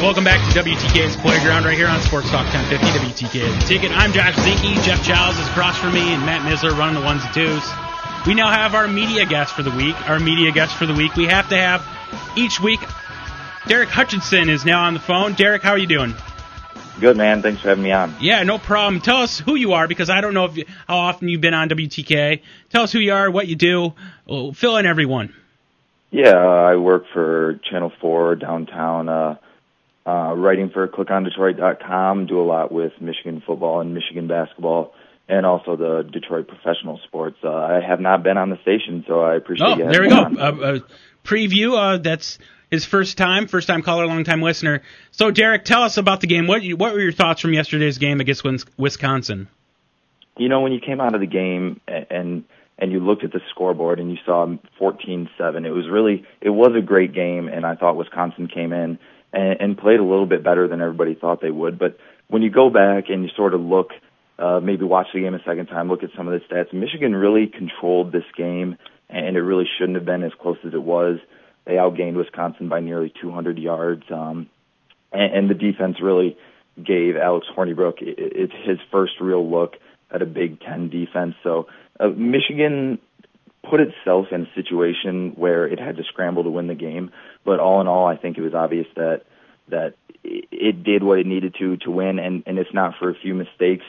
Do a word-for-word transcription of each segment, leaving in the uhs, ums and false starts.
welcome back to W T K's Playground right here on Sports Talk ten fifty, W T K The Ticket. I'm Josh Zinke, Jeff Giles is across from me, and Matt Misler running the ones and twos. We now have our media guest for the week. Our media guest for the week we have to have each week. Derek Hutchinson is now on the phone. Derek, how are you doing? Good, man. Thanks for having me on. Yeah, no problem. Tell us who you are, because I don't know if you, how often you've been on W T K. Tell us who you are, what you do. Well, fill in everyone. Yeah, uh, I work for Channel four downtown, uh, uh, writing for click on detroit dot com, do a lot with Michigan football and Michigan basketball, and also the Detroit professional sports. Uh, I have not been on the station, so I appreciate oh, you having there we me go. on. A, a preview, uh, that's his first time, first time caller, long time listener. So, Derek, tell us about the game. What you, what were your thoughts from yesterday's game against Wisconsin? You know, when you came out of the game and, and and you looked at the scoreboard and you saw fourteen seven, it was really, it was a great game, and I thought Wisconsin came in and, and played a little bit better than everybody thought they would. But when you go back and you sort of look, uh, maybe watch the game a second time, look at some of the stats, Michigan really controlled this game, and it really shouldn't have been as close as it was. They outgained Wisconsin by nearly two hundred yards, um, and, and the defense really gave Alex Hornibrook it, it's his first real look at a Big Ten defense. So uh, Michigan put itself in a situation where it had to scramble to win the game. But all in all, I think it was obvious that that it did what it needed to to win, and, and it's not for a few mistakes.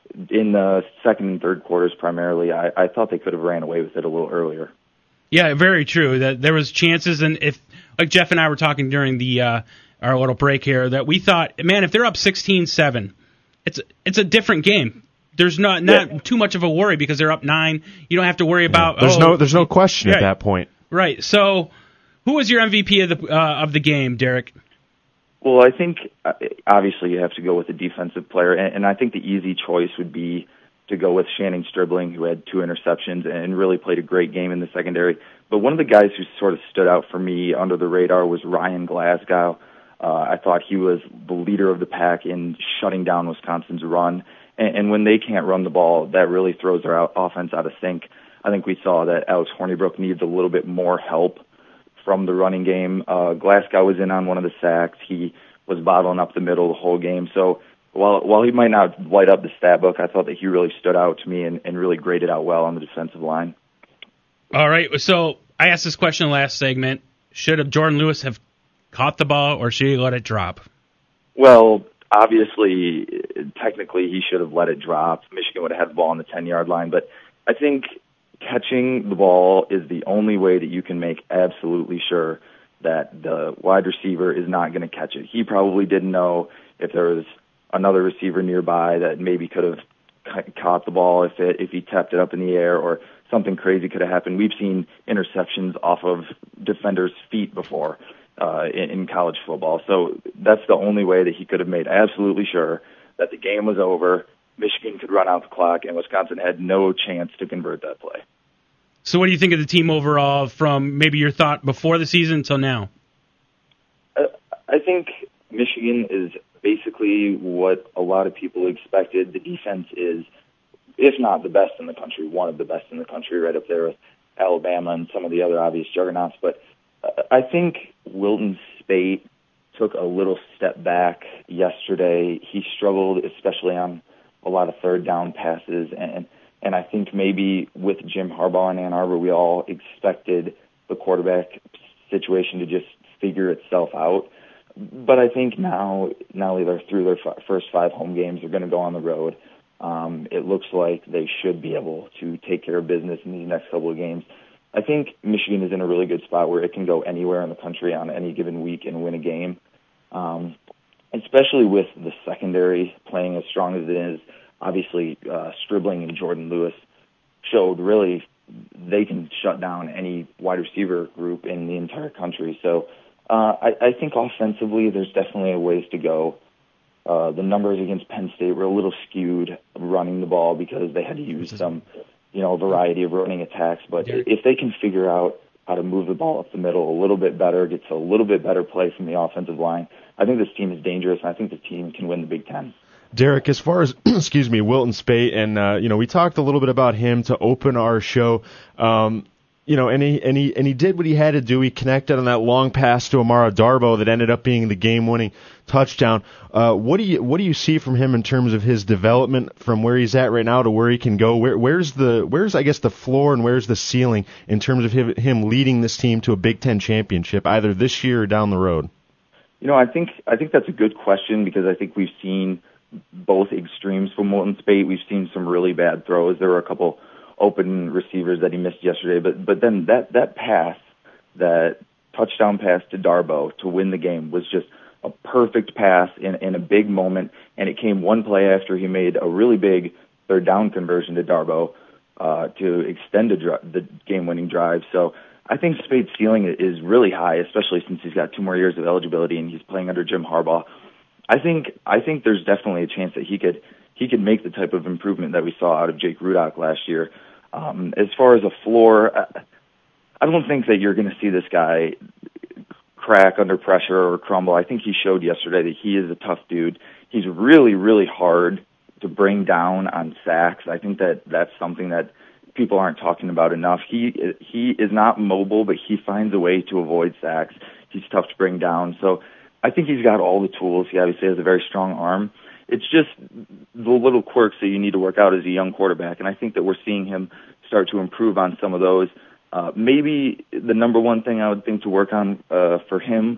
In the second and third quarters primarily, I, I thought they could have ran away with it a little earlier. Yeah, very true. That there was chances, and if like Jeff and I were talking during the uh, our little break here, that we thought, man, if they're up sixteen seven, it's it's a different game. There's not not yeah. too much of a worry because they're up nine. You don't have to worry about. Yeah. There's oh, no there's no question right, at that point. Right. So, who was your M V P of the uh, of the game, Derek? Well, I think uh, obviously you have to go with a defensive player, and, and I think the easy choice would be to go with Channing Stribling, who had two interceptions and really played a great game in the secondary. But one of the guys who sort of stood out for me under the radar was Ryan Glasgow. Uh, I thought he was the leader of the pack in shutting down Wisconsin's run. And, and when they can't run the ball, that really throws their out, offense out of sync. I think we saw that Alex Hornibrook needs a little bit more help from the running game. Uh, Glasgow was in on one of the sacks. He was bottling up the middle the whole game. So while while he might not light up the stat book, I thought that he really stood out to me and, and really graded out well on the defensive line. All right, so I asked this question in the last segment. Should Jordan Lewis have caught the ball, or should he let it drop? Well, obviously, technically, he should have let it drop. Michigan would have had the ball on the ten-yard line, but I think catching the ball is the only way that you can make absolutely sure that the wide receiver is not going to catch it. He probably didn't know if there was another receiver nearby that maybe could have caught the ball if it if he tapped it up in the air, or something crazy could have happened. We've seen interceptions off of defenders' feet before uh, in, in college football. So that's the only way that he could have made absolutely sure that the game was over, Michigan could run out the clock, and Wisconsin had no chance to convert that play. So what do you think of the team overall from maybe your thought before the season until now? Uh, I think Michigan is basically what a lot of people expected. The defense is, if not the best in the country, one of the best in the country, right up there with Alabama and some of the other obvious juggernauts. But uh, I think Wilton Speight took a little step back yesterday. He struggled, especially on a lot of third down passes, and and I think maybe with Jim Harbaugh in Ann Arbor, we all expected the quarterback situation to just figure itself out. But I think now, now that they're through their f- first five home games, they're going to go on the road. Um, it looks like they should be able to take care of business in these next couple of games. I think Michigan is in a really good spot where it can go anywhere in the country on any given week and win a game, um, especially with the secondary playing as strong as it is. Obviously, uh, Stribling and Jordan Lewis showed really they can shut down any wide receiver group in the entire country. So uh, I, I think offensively there's definitely a ways to go. Uh, the numbers against Penn State were a little skewed running the ball because they had to use some, you know, variety of running attacks. But if they can figure out how to move the ball up the middle a little bit better, get to a little bit better play from the offensive line, I think this team is dangerous, and I think the team can win the Big Ten. Derek, as far as, excuse me, Wilton Speight, and, uh, you know, we talked a little bit about him to open our show, um, you know, and he, and he, and he did what he had to do. He connected on that long pass to Amara Darboh that ended up being the game-winning touchdown. Uh, what do you what do you see from him in terms of his development from where he's at right now to where he can go? Where, where's the where's I guess the floor and where's the ceiling in terms of him, him leading this team to a Big Ten championship either this year or down the road? You know, I think I think that's a good question because I think we've seen both extremes from Wilton Speight. We've seen some really bad throws. There were a couple open receivers that he missed yesterday, but but then that that pass, that touchdown pass to Darboh to win the game was just a perfect pass in, in a big moment, and it came one play after he made a really big third down conversion to Darboh uh, to extend a dri- the game-winning drive. So I think Speight's ceiling is really high, especially since he's got two more years of eligibility and he's playing under Jim Harbaugh. I think I think there's definitely a chance that he could he could make the type of improvement that we saw out of Jake Rudock last year. Um, as far as a floor, I, I don't think that you're going to see this guy crack under pressure or crumble. I think he showed yesterday that he is a tough dude. He's really, really hard to bring down on sacks. I think that that's something that people aren't talking about enough. He he is not mobile, but he finds a way to avoid sacks. He's tough to bring down. So I think he's got all the tools. He obviously has a very strong arm. It's just the little quirks that you need to work out as a young quarterback, and I think that we're seeing him start to improve on some of those. Uh, maybe the number one thing I would think to work on uh, for him,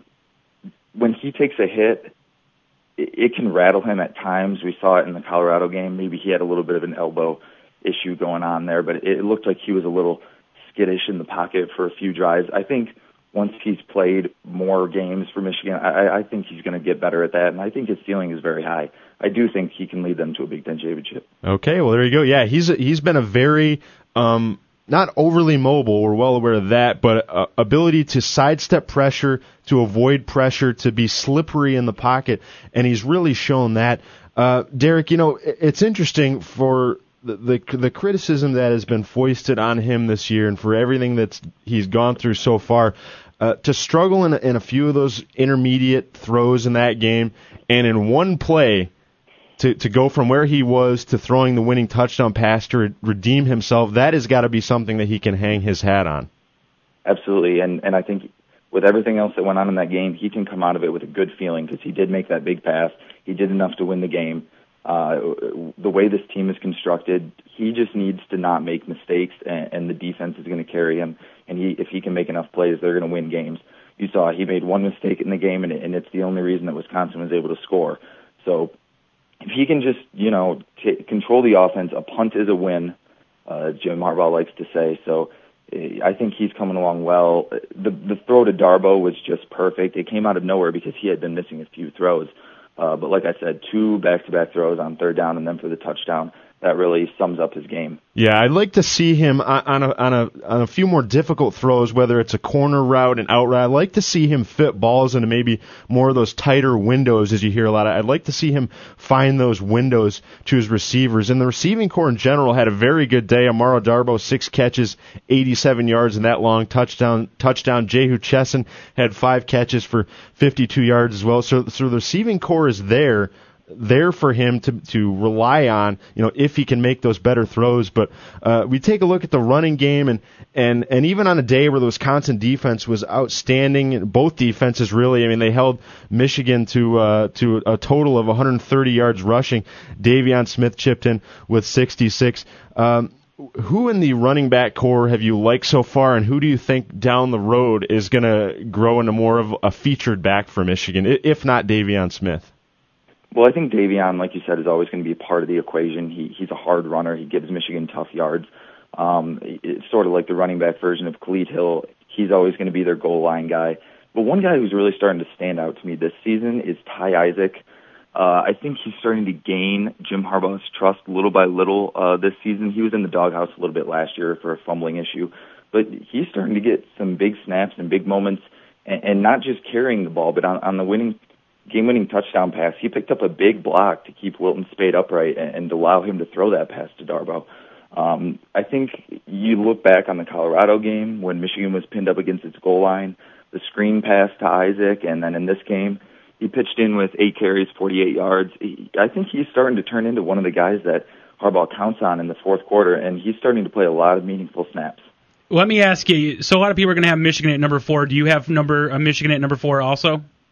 when he takes a hit, it, it can rattle him at times. We saw it in the Colorado game. Maybe he had a little bit of an elbow issue going on there, but it looked like he was a little skittish in the pocket for a few drives. I think once he's played more games for Michigan, I, I think he's going to get better at that, and I think his ceiling is very high. I do think he can lead them to a Big Ten championship. Okay, well, there you go. Yeah, he's he's been a very um, not overly mobile. We're well aware of that, but uh, ability to sidestep pressure, to avoid pressure, to be slippery in the pocket, and he's really shown that. Uh, Derek, you know, it's interesting for the, the the criticism that has been foisted on him this year, and for everything that's he's gone through so far. Uh, to struggle in a, in a few of those intermediate throws in that game, and in one play to, to go from where he was to throwing the winning touchdown pass to re- redeem himself, that has got to be something that he can hang his hat on. Absolutely, and and I think with everything else that went on in that game, he can come out of it with a good feeling because he did make that big pass. He did enough to win the game. Uh, the way this team is constructed, he just needs to not make mistakes, and, and the defense is going to carry him. And he, if he can make enough plays, they're going to win games. You saw he made one mistake in the game, and, and it's the only reason that Wisconsin was able to score. So if he can just, you know, t- control the offense, a punt is a win, uh, Jim Harbaugh likes to say. So I think he's coming along well. The, the throw to Darboh was just perfect. It came out of nowhere because he had been missing a few throws. Uh, but like I said, two back-to-back throws on third down and then for the touchdown. That really sums up his game. Yeah, I'd like to see him on a on a on a few more difficult throws, whether it's a corner route, an out route. I'd like to see him fit balls into maybe more of those tighter windows, as you hear a lot of. I'd like to see him find those windows to his receivers. And the receiving corps in general had a very good day. Amaro Darboh, six catches, eighty-seven yards, and that long touchdown. Touchdown. Jehu Chesson had five catches for fifty-two yards as well. So, so the receiving corps is there. there for him to to rely on, you know, if he can make those better throws. But uh, we take a look at the running game, and, and, and even on a day where the Wisconsin defense was outstanding, both defenses really, I mean, they held Michigan to uh, to a total of one hundred thirty yards rushing. Davion Smith chipped in with sixty-six. Um, who in the running back core have you liked so far, and who do you think down the road is going to grow into more of a featured back for Michigan, if not Davion Smith? Well, I think Davion, like you said, is always going to be a part of the equation. He, he's a hard runner. He gives Michigan tough yards. Um, it's sort of like the running back version of Khalid Hill. He's always going to be their goal line guy. But one guy who's really starting to stand out to me this season is Ty Isaac. Uh, I think he's starting to gain Jim Harbaugh's trust little by little uh, this season. He was in the doghouse a little bit last year for a fumbling issue. But he's starting to get some big snaps and big moments, and, and not just carrying the ball, but on, on the winning game-winning touchdown pass, he picked up a big block to keep Wilton Speight upright and, and allow him to throw that pass to Darboh. Um, I think you look back on the Colorado game when Michigan was pinned up against its goal line, the screen pass to Isaac, and then in this game, he pitched in with eight carries, forty-eight yards. He, I think he's starting to turn into one of the guys that Harbaugh counts on in the fourth quarter, and he's starting to play a lot of meaningful snaps. Let me ask you, so a lot of people are going to have Michigan at number four. Do you have number uh, Michigan at number four also?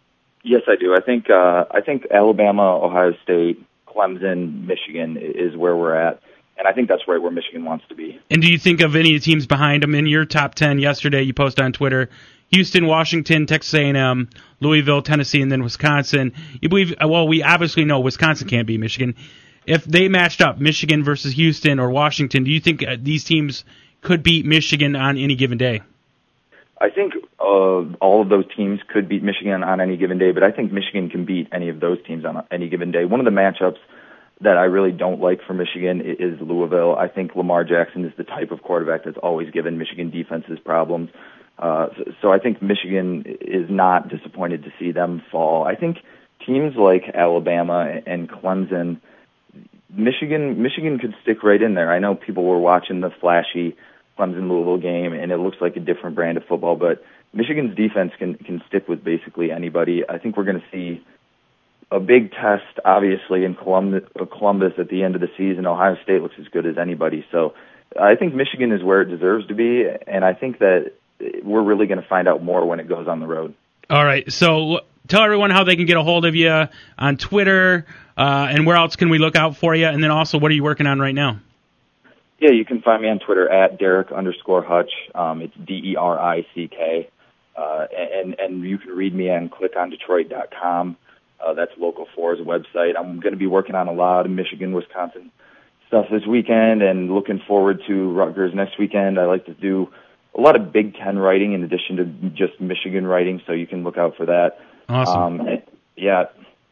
Yes, I do. I think uh, I think Alabama, Ohio State, Clemson, Michigan is where we're at, and I think that's right where Michigan wants to be. And do you think of any teams behind them in your top ten yesterday? You posted on Twitter: Houston, Washington, Texas A and M, Louisville, Tennessee, and then Wisconsin. You believe? Well, we obviously know Wisconsin can't beat Michigan. If they matched up Michigan versus Houston or Washington, do you think these teams could beat Michigan on any given day? I think uh, all of those teams could beat Michigan on any given day, but I think Michigan can beat any of those teams on any given day. One of the matchups that I really don't like for Michigan is Louisville. I think Lamar Jackson is the type of quarterback that's always given Michigan defenses problems. Uh, so, so I think Michigan is not disappointed to see them fall. I think teams like Alabama and Clemson, Michigan, Michigan could stick right in there. I know people were watching the flashy Clemson-Louisville game, and it looks like a different brand of football, but Michigan's defense can can stick with basically anybody. I think we're going to see a big test, obviously, in Columbus, Columbus at the end of the season. Ohio State looks as good as anybody. So I think Michigan is where it deserves to be, and I think that we're really going to find out more when it goes on the road. All right, so tell everyone how they can get a hold of you on Twitter, uh, and where else can we look out for you, and then also what are you working on right now? Yeah, you can find me on Twitter at Derek underscore Hutch. Um, it's D E R I C K. Uh, and, and you can read me on click on detroit dot com. Uh, that's Local four's website. I'm going to be working on a lot of Michigan, Wisconsin stuff this weekend and looking forward to Rutgers next weekend. I like to do a lot of Big Ten writing in addition to just Michigan writing, so you can look out for that. Awesome. Um, yeah.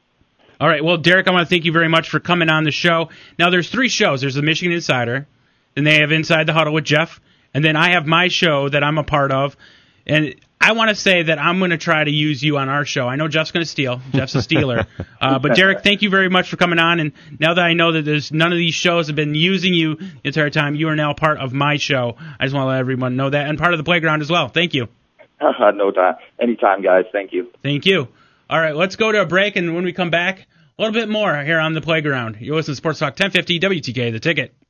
All right. Well, Derek, I want to thank you very much for coming on the show. Now, there's three shows. There's the Michigan Insider. Then they have Inside the Huddle with Jeff. And then I have my show that I'm a part of. And I want to say that I'm going to try to use you on our show. I know Jeff's going to steal. Jeff's a stealer. uh, but, Derek, thank you very much for coming on. And now that I know that there's none of these shows have been using you the entire time, you are now part of my show. I just want to let everyone know that. And part of the playground as well. Thank you. Uh, no time. Anytime, guys. Thank you. Thank you. All right, let's go to a break. And when we come back, a little bit more here on the playground. You're listening to Sports Talk ten fifty W T K, The Ticket.